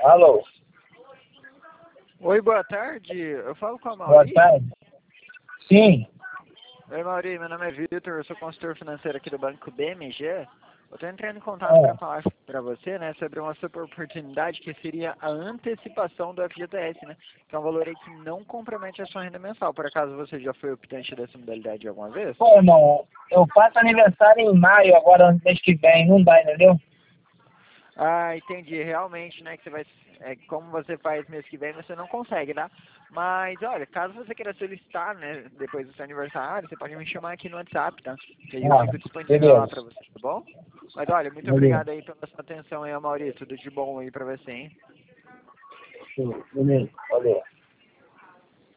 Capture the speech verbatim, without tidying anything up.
Alô? Oi, boa tarde. Eu falo com a Boa Mauri. tarde. Sim. Oi, Mauri. Meu nome é Vitor. Eu sou consultor financeiro aqui do Banco B M G. Eu estou entrando em contato É. para falar para você, né, sobre uma super oportunidade que seria a antecipação do F G T S, né? Que é um valor aí que não compromete a sua renda mensal. Por acaso você já foi optante dessa modalidade alguma vez? Pô, irmão, eu faço aniversário em maio, agora mês que vem, não dá, entendeu? Ah, entendi. Realmente, né, que você vai... É, como você faz mês que vem, você não consegue, tá? Mas, olha, caso você queira solicitar, né, depois do seu aniversário, você pode me chamar aqui no WhatsApp, tá? Que aí eu Ah, fico disponível lá beleza. pra você, tá bom? Mas, olha, muito Beleza. obrigado aí pela sua atenção aí, Maurício. Tudo de bom aí pra você, hein? Show. Beleza. Valeu.